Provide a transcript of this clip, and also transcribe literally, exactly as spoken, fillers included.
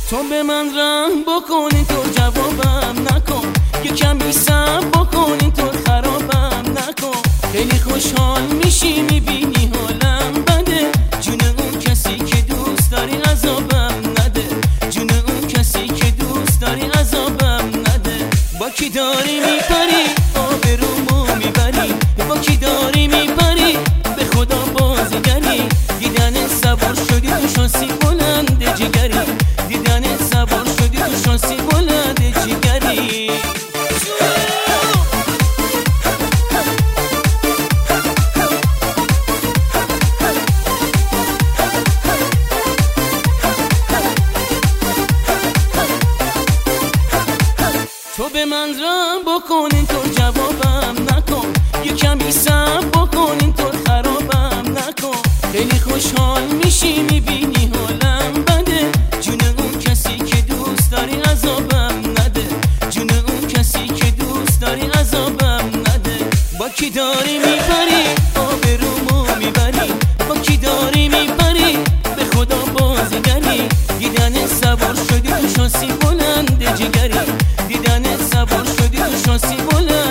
تو به من رحم بکنی تو جوابم نکن، یه کمی صبر بکنی تو خرابم نکن. خیلی خوشحال میشی میبینی حالم بده، جون اون کسی که دوست داری عذابم نده، جون اون کسی که دوست داری عذابم نده. با کی داری میپری آبرومو میبری، با کی داری میپری به خدا بازیگری. دیدن سوار شدی تو شانسی بلند جگری، دیدن سوار شدی تو شانسی بلند جگری. تو به من رحم بکنین تو جوابم نکن، یه کمی صبر بکنین تو خرابم نکن. خیلی خوشحال میشی میبینی حالم بده، جون اون کسی که دوست داری عذابم نده، جون اون کسی که دوست داری عذابم نده. با کی داری میپری آبرومو میبری، با کی داری میپری به خدا بازیگری. دیدن سوار شدی تو شانسی بلند جگری، دیدن سوار شدی تو شانسی بلند